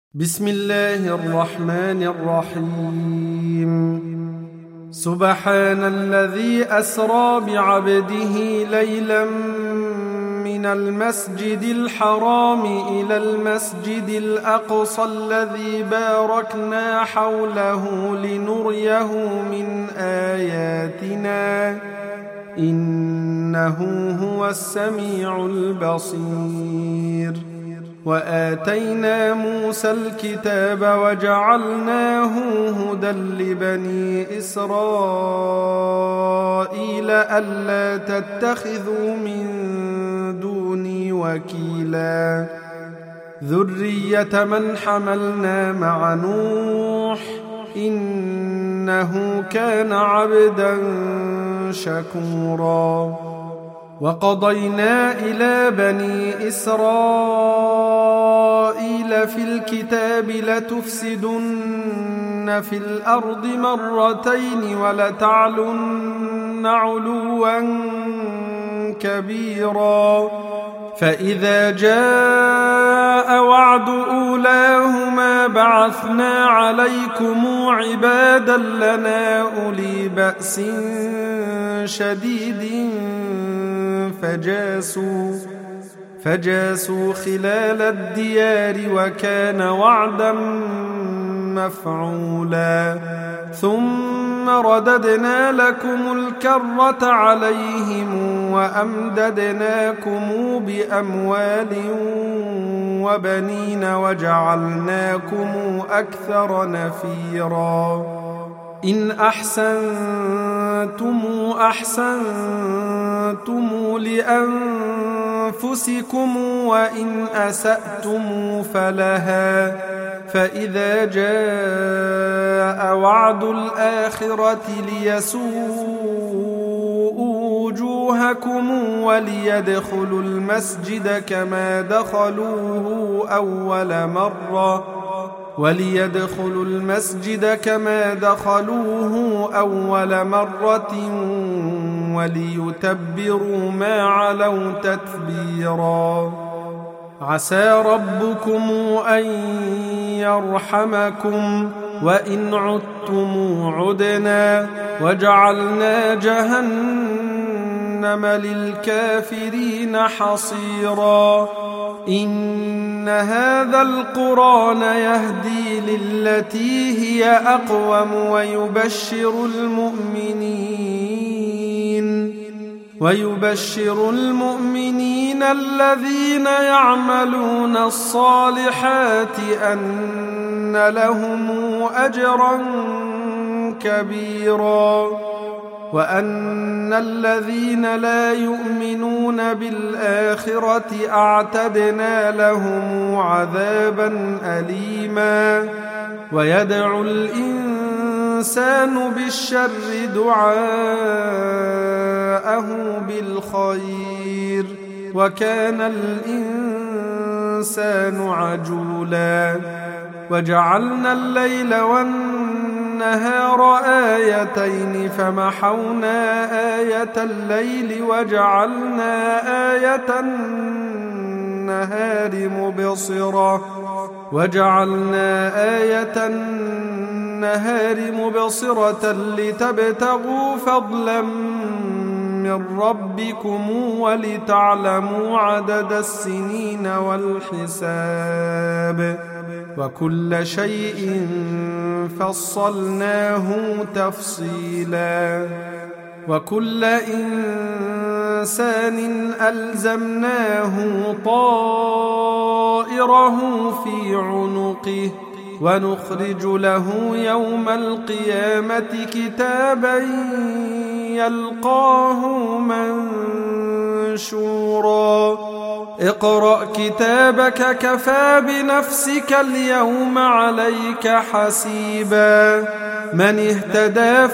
بسم الله الرحمن الرحيم. سبحان الذي أسرى بعبده ليلا من المسجد الحرام إلى المسجد الأقصى الذي باركنا حوله لنريه من آياتنا إنه هو السميع البصير. وآتينا موسى الكتاب وجعلناه هدى لبني إسرائيل ألا تتخذوا من دوني وكيلا ذرية من حملنا مع نوح إنه كان عبدا شكورا. وقضينا إلى بني إسرائيل في الكتاب لتفسدن في الأرض مرتين ولتعلن علوا كبيرا. فإذا جاء وعد أولاهما بعثنا عليكم عبادا لنا أولي بأس شديد فجاسوا خلال الديار وكان وعدا مفعولا. ثم رددنا لكم الكرة عليهم وأمددناكم بأموال وبنين وجعلناكم أكثر نفيرا. إن أحسنتم أحسنتم لأنفسكم وإن أسأتم فلها. فإذا جاء وعد الآخرة ليسوءوا وجوهكم وليدخلوا المسجد كما دخلوه أول مرة وليتبروا ما علوا تتبيرا. عسى ربكم أن يرحمكم وإن عدتم عدنا وجعلنا جهنم للكافرين حصيرا. إن هذا القرآن يهدي للتي هي أقوم ويبشر المؤمنين الذين يعملون الصالحات أن لهم أجرا كبيرا. وأن الذين لا يؤمنون بالآخرة أعتدنا لهم عذابا أليما. ويدعو الإنسان بالشر دعاءه بالخير وكان الإنسان عجولا. وجعلنا الليل والنهار آيتين فمحونا آية الليل وجعلنا آية النهار مبصرة لتبتغوا فضلا من ربكم ولتعلموا عدد السنين والحساب وكل شيء فصلناه تفصيلا. وكل إنسان ألزمناه طائره في عنقه ونخرج له يوم القيامة كتابا يلقاه منشورا. اقرأ كتابك كفى بنفسك اليوم عليك حسيبا. من اهتدى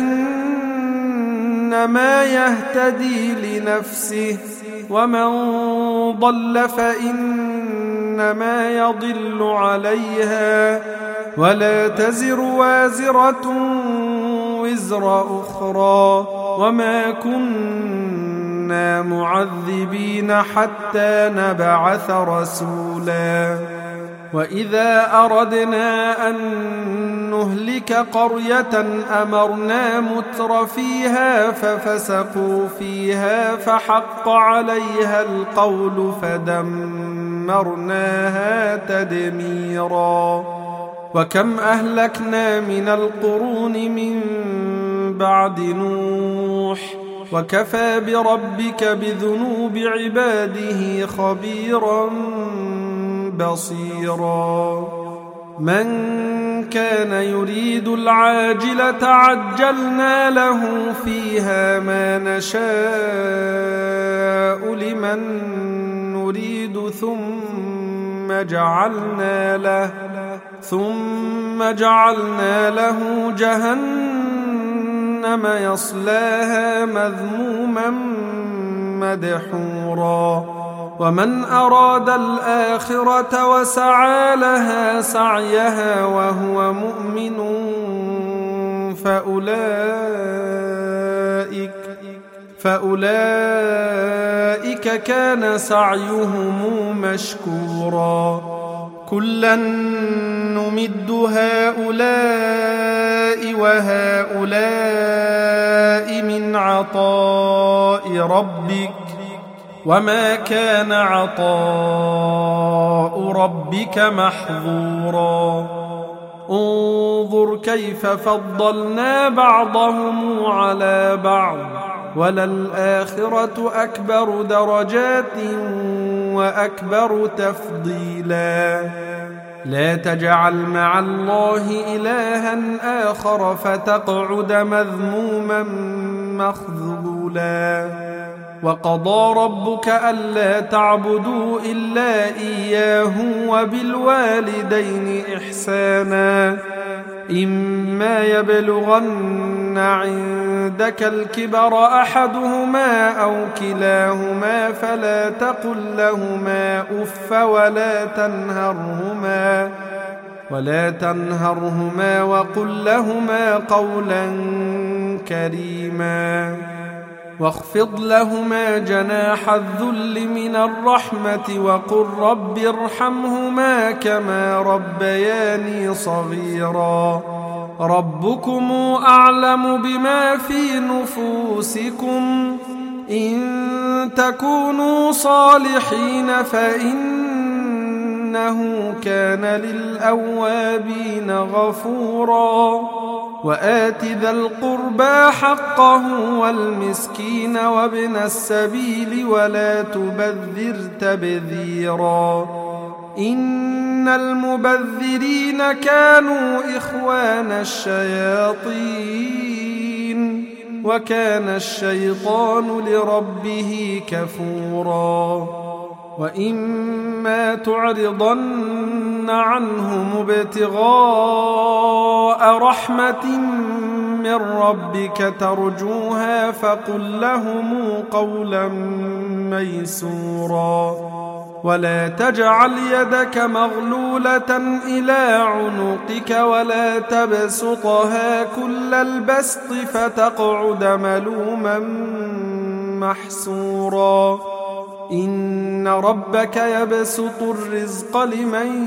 فإنما يهتدي لنفسه ومن ضل فإنما يضل عليها ولا تزر وازرة وزر أخرى وما كنا معذبين حتى نبعث رسولا وإذا أردنا أن نهلك قرية أمرنا متر فيها ففسقوا فيها فحق عليها القول فدمرناها تدميرا. وكم أهلكنا من القرون من بعد نوح وكفى بربك بذنوب عباده خبيرا بصيرا. من كان يريد العاجلة عجلنا له فيها ما نشاء لمن نريد ثم جعلنا له جهنم يصلاها مذموما مدحورا. ومن أراد الآخرة وسعى لها سعيها وهو مؤمن فأولئك كان سعيهم مشكورا. كلا نمد هؤلاء وهؤلاء من عطاء ربك وما كان عطاء ربك محظورا. انظر كيف فضلنا بعضهم على بعض وللآخرة أكبر درجات وأكبر تفضيلا. لا تجعل مع الله إلها آخر فتقعد مذموما مخذولا. وقضى ربك ألا تعبدوا إلا إياه وبالوالدين إحسانا. إما يبلغن عندك الكبر أحدهما أو كلاهما فلا تقل لهما أف ولا تنهرهما وقل لهما قولا كريما. واخفض لهما جناح الذل من الرحمة وقل رب ارحمهما كما ربياني صغيرا. ربكم أعلم بما في نفوسكم إن تكونوا صالحين فإنه كان للأوابين غفورا. وآت ذا القربى حقه والمسكين وابن السبيل ولا تبذر تبذيرا. إن المبذرين كانوا إخوان الشياطين وكان الشيطان لربه كفورا. وإما تعرضن عنهم ابتغاء رحمة من ربك ترجوها فقل لهم قولا ميسورا. ولا تجعل يدك مغلولة إلى عنقك ولا تبسطها كل البسط فتقعد ملوما محسورا. إن ربك يبسط الرزق لمن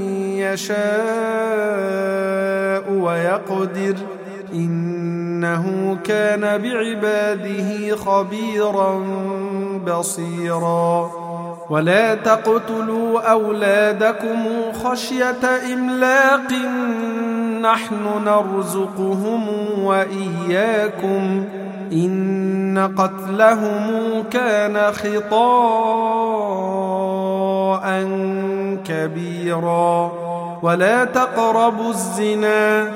يشاء ويقدر إنه كان بعباده خبيرا بصيرا. ولا تقتلوا أولادكم خشية إملاق نحن نرزقهم وإياكم إن قتلهم كان خطاء كبيرا. ولا تقربوا الزنا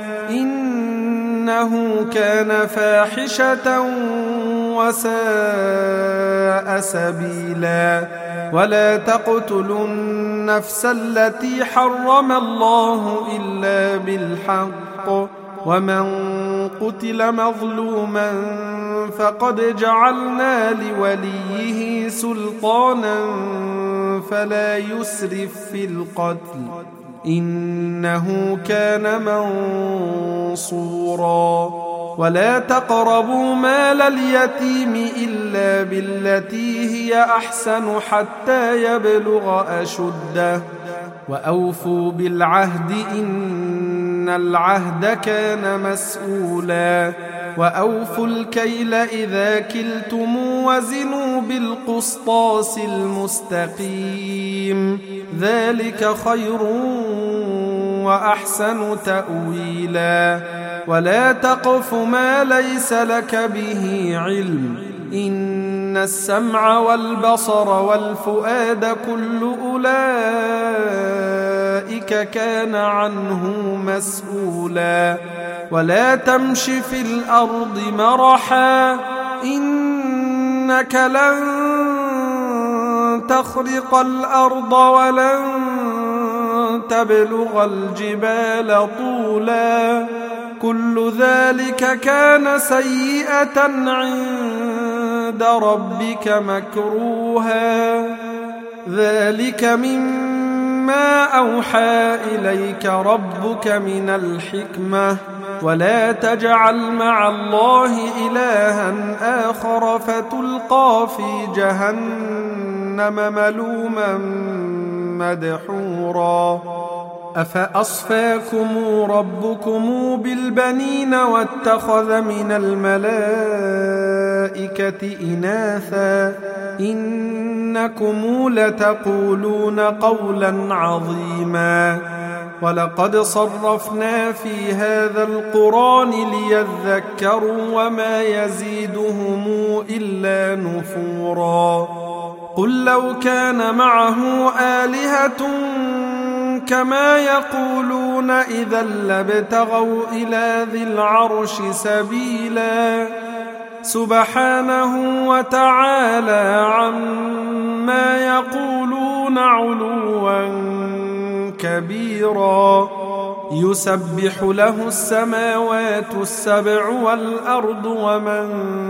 إنه كان فاحشة وساء سبيلا. ولا تقتلوا النفس التي حرم الله إلا بالحق ومن قتل مظلوما فقد جعلنا لوليه سلطانا فلا يسرف في القتل إنه كان منصورا. ولا تقربوا مال اليتيم إلا بالتي هي أحسن حتى يبلغ أشده وأوفوا بالعهد إن العهد كان مسؤولا وأوفوا الكيل إذا كلتم وزنوا بالقسطاس المستقيم ذلك خير وأحسن تأويلا ولا تقف ما ليس لك به علم إن السمع والبصر والفؤاد كل أولئك كان عنه مسؤولا ولا تمش في الأرض مرحا إنك لن تخرق الأرض ولن تبلغ الجبال طولا كل ذلك كان سيئة عند ربك مكروها ذلك مما أوحى إليك ربك من الحكمة ولا تجعل مع الله إلها آخر فتلقى في جهنم ملوما مدحورا أفأصفاكم ربكم بالبنين واتخذ من الملائكة إناثا إنكم لتقولون قولا عظيما ولقد صرفنا في هذا القرآن ليذكروا وما يزيدهم إلا نفورا قل لو كان معه آلهة كما يقولون إذا لابتغوا إلى ذي العرش سبيلا سبحانه وتعالى عما يقولون علوا كبيرا يسبح له السماوات السبع والأرض ومن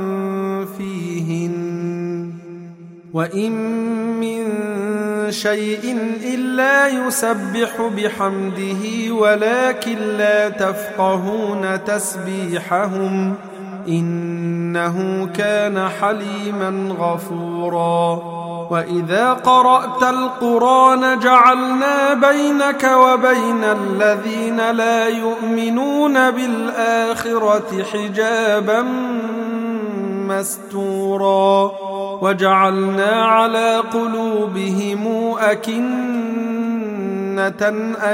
فيهن وإن من شيء إلا يسبح بحمده ولكن لا تفقهون تسبيحهم إنه كان حليما غفورا وإذا قرأت القرآن جعلنا بينك وبين الذين لا يؤمنون بالآخرة حجابا مستورا وجعلنا على قلوبهم أكنة أن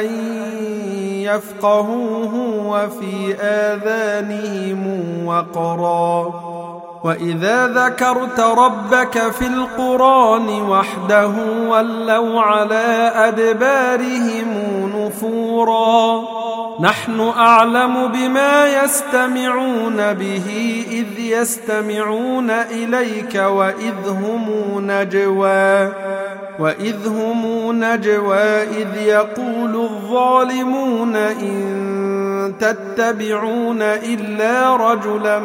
يفقهوه وفي آذانهم وقرا وإذا ذكرت ربك في القرآن وحده ولوا على أدبارهم نفورا نحن أعلم بما يستمعون به إذ يستمعون إليك وإذ هم نجوى إذ يقول الظالمون إن تتبعون إلا رجلا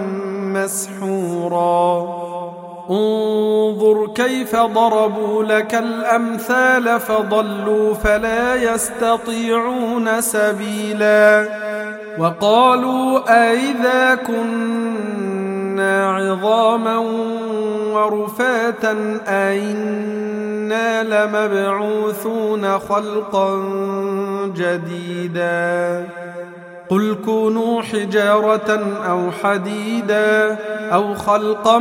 مسحورا انظر كيف ضربوا لك الأمثال فضلوا فلا يستطيعون سبيلا وقالوا أئذا كنا عظاما ورفاتا أئنا لمبعوثون خلقا جديدا قل كونوا حجارة أو حديدا أو خلقا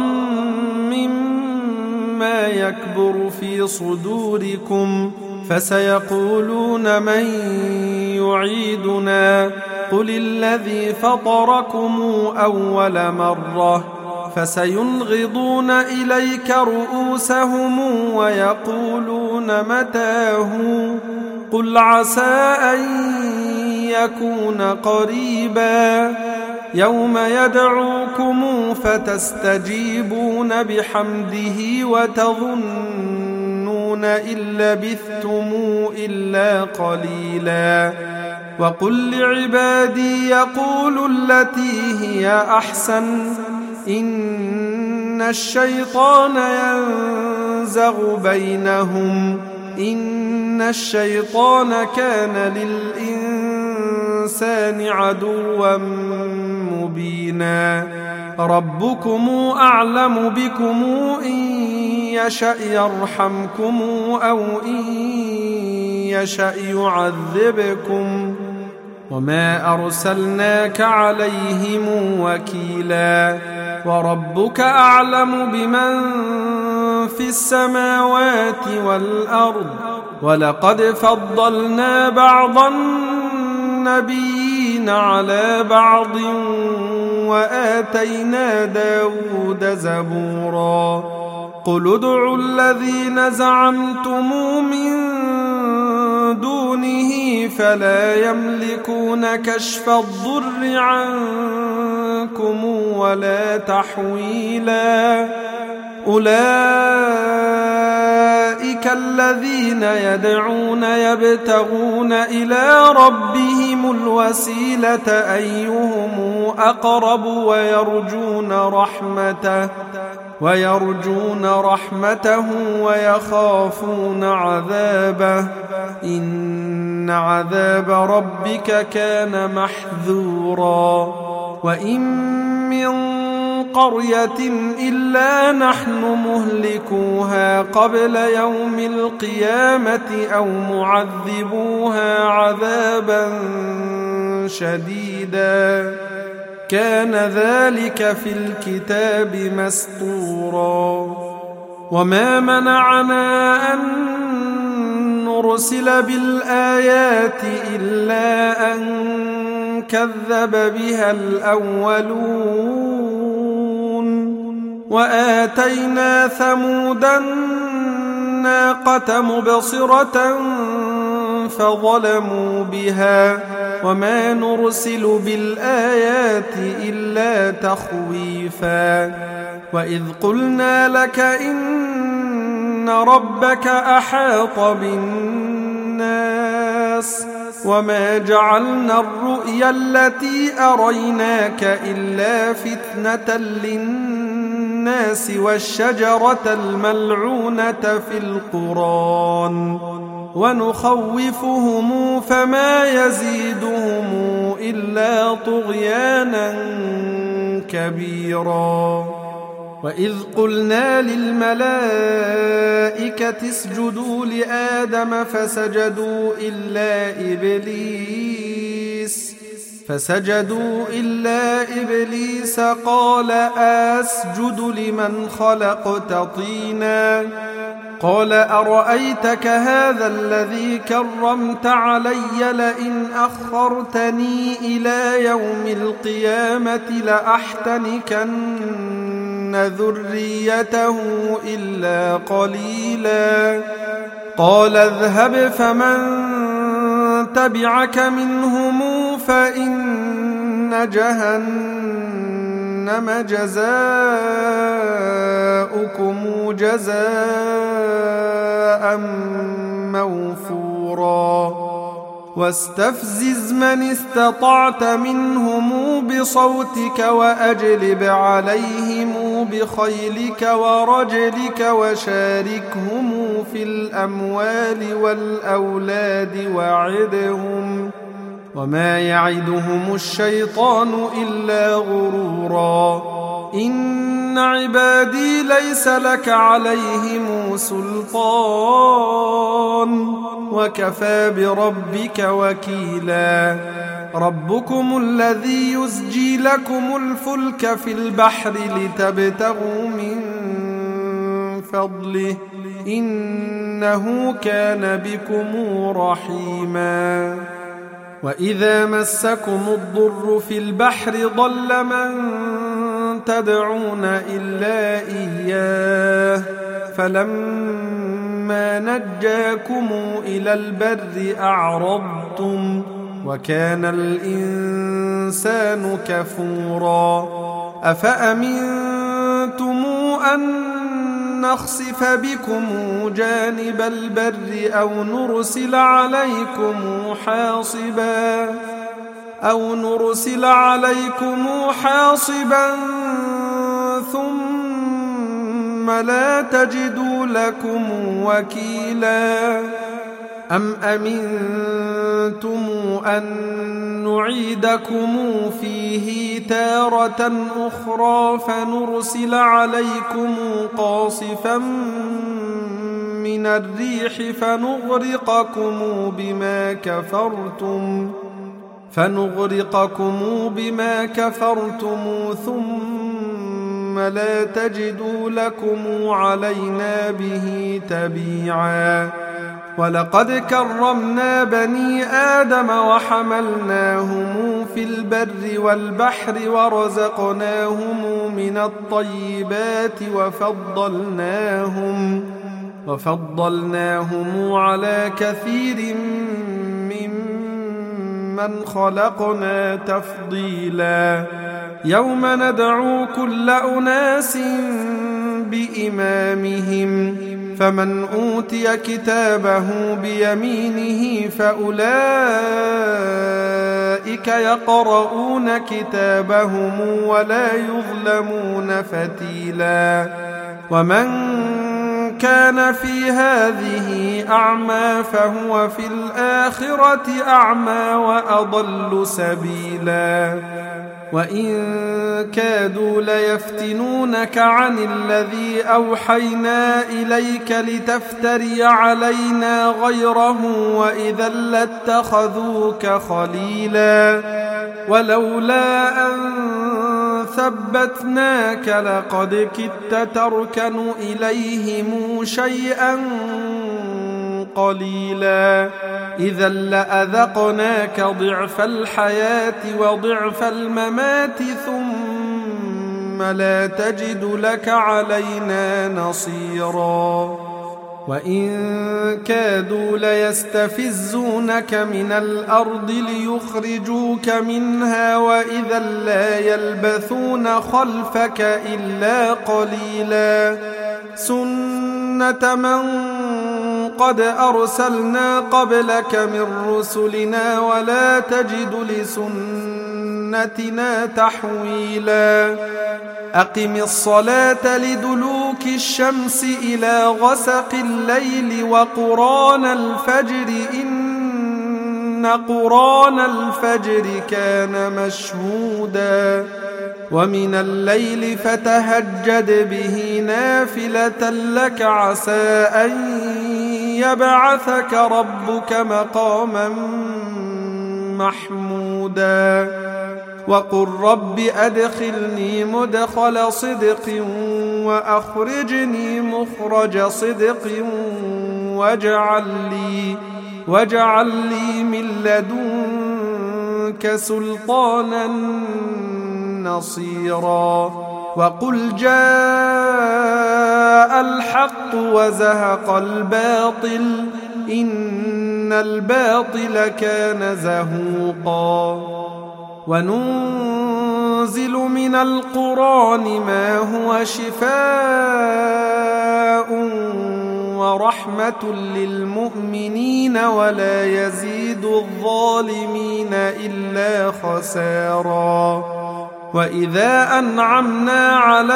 مما يكبر في صدوركم فسيقولون من يعيدنا قل الذي فطركم أول مرة فسينغضون إليك رؤوسهم ويقولون متاه قل عسى أن يكون قريبا يوم يدعوكم فتستجيبون بحمده وتظنون إن لبثتم إلا قليلا وقل لعبادي يقولوا التي هي أحسن إن الشيطان ينزغ بينهم إن الشيطان كان للإنسان عدوا مبينا ربكم أعلم بكم إن يشأ يرحمكم أو إن يشأ يعذبكم وما أرسلناك عليهم وكيلا وربك أعلم بمن في السماوات والأرض ولقد فضلنا بعض النبيين على بعض وآتينا داود زبورا قل ادعوا الذين زعمتم من دونه فلا يملكون كشف الضر عنكم ولا تحويلا أولئك الذين يدعون يبتغون إلى ربهم الوسيلة أيهم أقرب ويرجون رحمته ويخافون عذابه إن عذاب ربك كان محذورا وإن من قرية إلا نحن مهلكوها قبل يوم القيامة أو معذبوها عذابا شديدا كان ذلك في الكتاب مسطورا وما منعنا أن نرسل بالآيات إلا أن كذب بها الأولون وآتينا ثمود الناقة مبصرة فظلموا بها وما نرسل بالآيات إلا تخويفا وإذ قلنا لك إن ربك أحاط بالناس وما جعلنا الرؤيا التي أريناك إلا فتنة للناس والشجرة الملعونة في القرآن ونخوفهم فما يزيدهم إلا طغيانا كبيرا وإذ قلنا للملائكة اسجدوا لآدم فسجدوا إلا إبليس قال أسجد لمن خلقت طينا قال أرأيتك هذا الذي كرمت علي لئن أخرتني إلى يوم القيامة لأحتنكن ذريته إلا قليلا قال اذهب فمن تبعك منهم فإن جهنم جزاؤكم جزاء موفورا واستفزز من استطعت منهم بصوتك وأجلب عليهم بخيلك ورجلك وشاركهم في الأموال والأولاد وعدهم وما يعدهم الشيطان إلا غرورا إن عبادي ليس لك عليهم سلطان وكفى بربك وكيلا ربكم الذي يزجي لكم الفلك في البحر لتبتغوا من فضله إنه كان بكم رحيما وإذا مسكم الضر في البحر ضل من تدعون إلا إياه فلما نجاكم إلى البر أعرضتم وكان الإنسان كفورا أفأمنتم أن نخسف بكم جانب البر أو نرسل عليكم حاصبا ثم لا تجدوا لكم وكيلا أم أمنتم أن نعيدكم فيه تارة أخرى فنرسل عليكم قاصفا من الريح فنغرقكم بما كفرتم ثم لا تجدوا لكم علينا به تبيعا. ولقد كرمنا بني آدم وحملناهم في البر والبحر ورزقناهم من الطيبات وفضلناهم على كثير ممن خلقنا تفضيلا. يوم ندعو كل أناس بإمامهم فمن أوتي كتابه بيمينه فأولئك يقرؤون كتابهم ولا يظلمون فتيلا. ومن كان في هذه أعمى فهو في الآخرة أعمى وأضل سبيلا. وإن كادوا ليفتنونك عن الذي أوحينا إليك لتفتري علينا غيره وإذا لاتخذوك خليلا. ولولا أن ثبتناك لقد كدت تركن إليهم شيئا قليلا. إذا لأذقناك ضعف الحياة وضعف الممات ثم لا تجد لك علينا نصيرا. وإن كادوا ليستفزونك من الأرض ليخرجوك منها وإذا لا يلبثون خلفك إلا قليلا. سنة من قد أرسلنا قبلك من رسلنا ولا تجد لسنتنا تحويلا. أقم الصلاة لدلوك الشمس إلى غسق الليل وقرآن الفجر إن قرآن الفجر كان مشهودا. ومن الليل فتهجد به نافلة لك عسى أن يبعثك ربك مقاما محمودا. وقل رب أدخلني مدخل صدق وأخرجني مخرج صدق واجعل لي من لدنك سلطانا نصيرا. وقل جاء الحق وزهق الباطل إن الباطل كان زهوقا. وننزل من القرآن ما هو شفاء ورحمة للمؤمنين ولا يزيد الظالمين إلا خسارا. وإذا أنعمنا على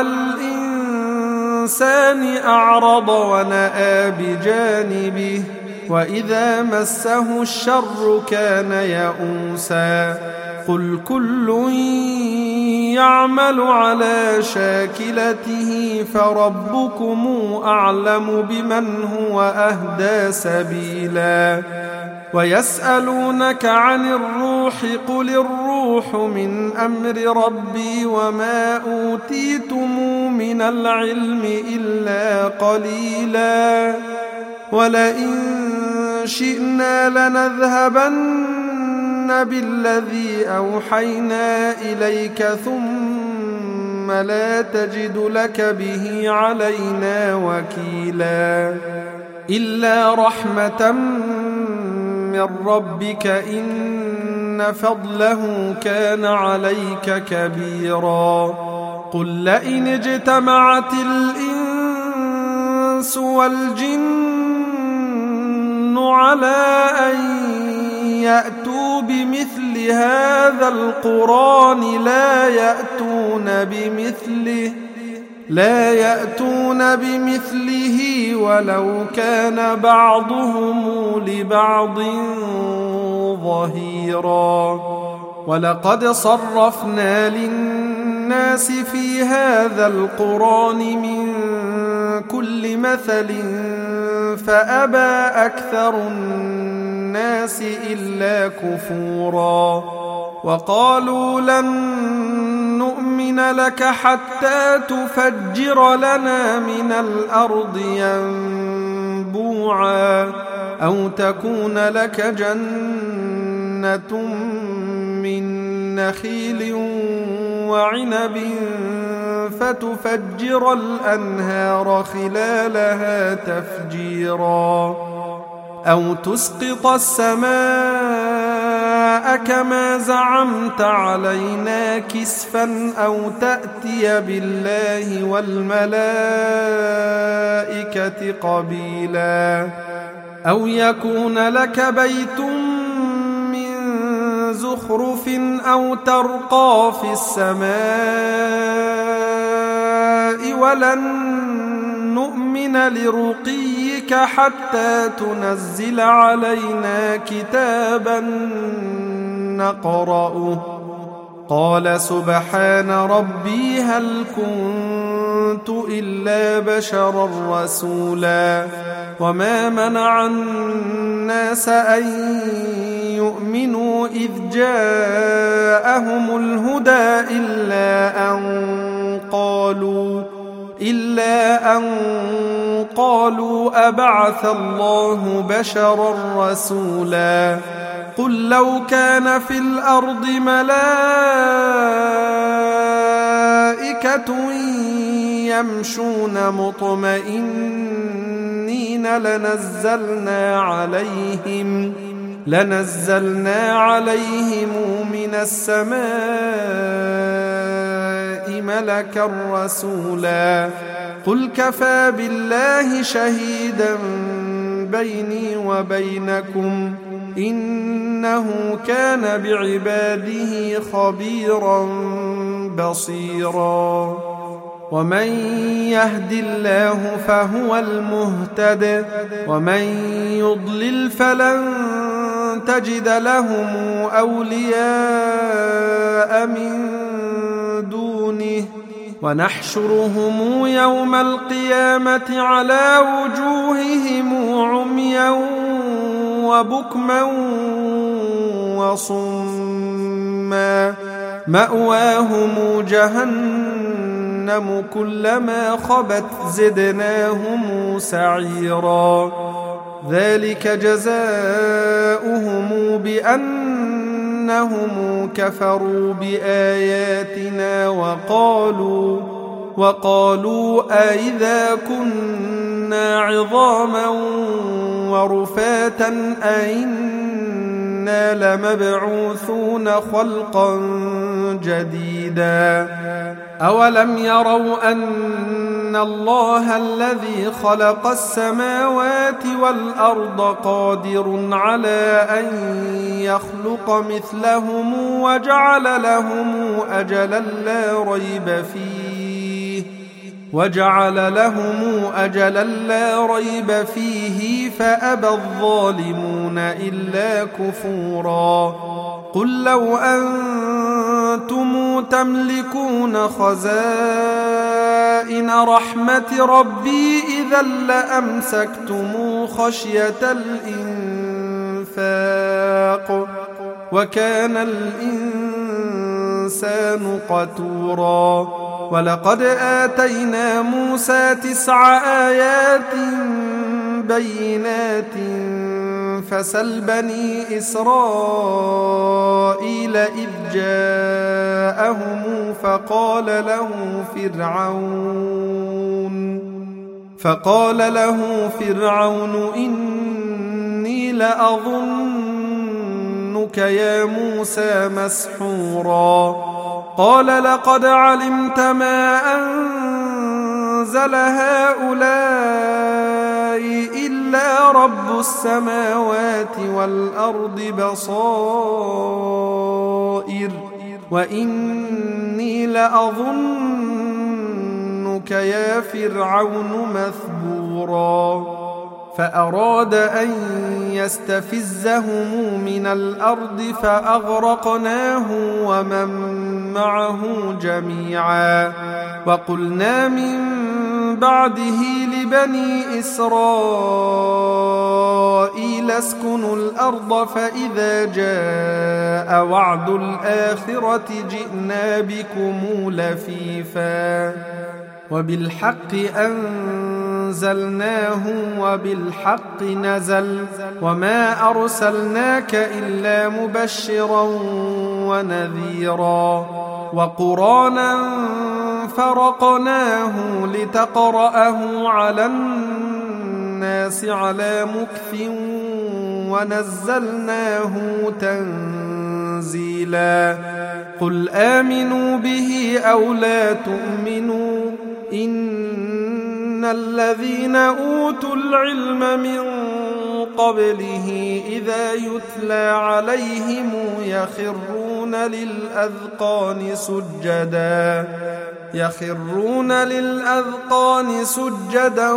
الإنسان أعرض ونأى بجانبه وإذا مسه الشر كان يئوسا. قل كل يعمل على شاكلته فربكم أعلم بمن هو أهدى سبيلا. ويسألونك عن الروح قل الروح من أمر ربي وما أوتيتم من العلم إلا قليلا. ولئن شئنا لنذهبن بالذي أوحينا إليك ثم لا تجد لك به علينا وكيلا. إلا رحمة من ربك إن فضله كان عليك كبيرا. قل لئن اجتمعت الإنس والجن على أن يأتوا بمثل هذا القرآن لا يأتون بمثله ولو كان بعضهم لبعض ظهيرا. ولقد صرفنا للناس في هذا القرآن من كل مثل فأبى أكثر الناس إلا كفورا وقالوا لن نؤمن لك حتى تفجر لنا من الأرض ينبوعا أو تكون لك جنة من نخيل وعنب فتفجر الأنهار خلالها تفجيرا أو تسقط السماء كما زعمت علينا كسفا أو تأتي بالله والملائكة قبيلا أو يكون لك بيت من زخرف أو ترقى في السماء ولن نؤمن لرقيك حتى تنزل علينا كتابا نقرأه قال سبحان ربي هل كنت إلا بشرا رسولا وما منع الناس أن يؤمنوا إذ جاءهم الهدى إلا أن قالوا أبعث الله بشرا رسولا قل لو كان في الأرض ملائكة يمشون مطمئنين لنزلنا عليهم من السماء ملكا رسولا قل كفى بالله شهيدا بيني وبينكم إنه كان بعباده خبيرا بصيرا ومن يهد الله فهو المهتد ومن يضلل فلن تجد لهم أولياء من دونه ونحشرهم يوم القيامة على وجوههم عميا وبكما وصما مأواهم جهنم كلما خبت زدناهم سعيرا ذلك جزاؤهم بأنهم كفروا بآياتنا وقالوا أئذا كنا عظاما ورفاتا أئنا لمبعوثون خلقا جديدا أولم يروا أن الله الذي خلق السماوات والأرض قادر على أن يخلق مثلهم وجعل لهم أجلا لا ريب فيه فأبى الظالمون إلا كفورا قل لو أنتم تملكون خزائن رحمة ربي إذا لأمسكتم خشية الإنفاق وكان الإنسان قتورا ولقد آتينا موسى 9 آيات بينات فسل بني إسرائيل إذ جاءهم فقال له فرعون إني لأظنك يا موسى مسحورا قال لقد علمت ما أنزل هؤلاء إلا رب السماوات والأرض بصائر وإني لأظنك يا فرعون مثبورا فأراد أن يستفزهم من الأرض فأغرقناه ومن معه جميعا وقلنا من بعده بني إسرائيل اسكنوا الأرض فإذا جاء وعد الآخرة جئنا بكم لفيفا وبالحق أنزلناه وبالحق نزل وما أرسلناك إلا مبشرا ونذيرا وقرآنا فرقناه لتقرأه على الناس على مكث ونزلناه تنزيلا قل آمنوا به أو لا تؤمنوا إن الذين أوتوا العلم من قبله إذا يتلى عليهم يخرون للأذقان سجدا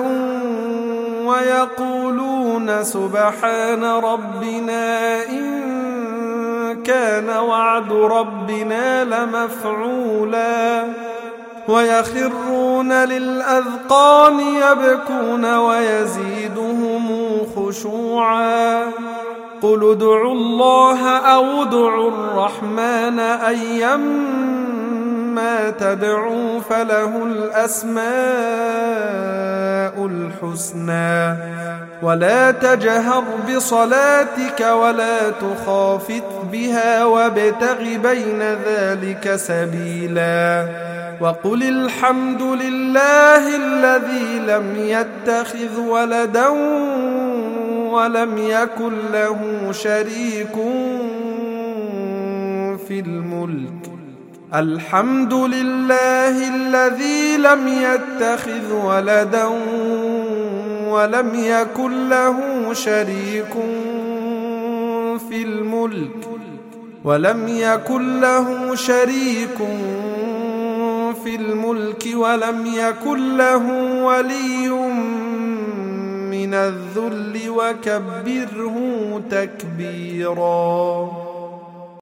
ويقولون سبحان ربنا إن كان وعد ربنا لمفعولا ويخرون للأذقان يبكون ويزيدهم خشوعا قل ادعوا الله أو ادعوا الرحمن أيما تدعوا فله الأسماء الحسنى ولا تجهر بصلاتك ولا تخافت بها وابتغ بين ذلك سبيلا وقل الحمد لله الذي لم يتخذ ولدا ولم يكن له شريك في الملك الحمد لله الذي لم يتخذ ولدا ولم يكن له شريك في الملك ولم يكن له ولي من الذل وكبره تكبيرا.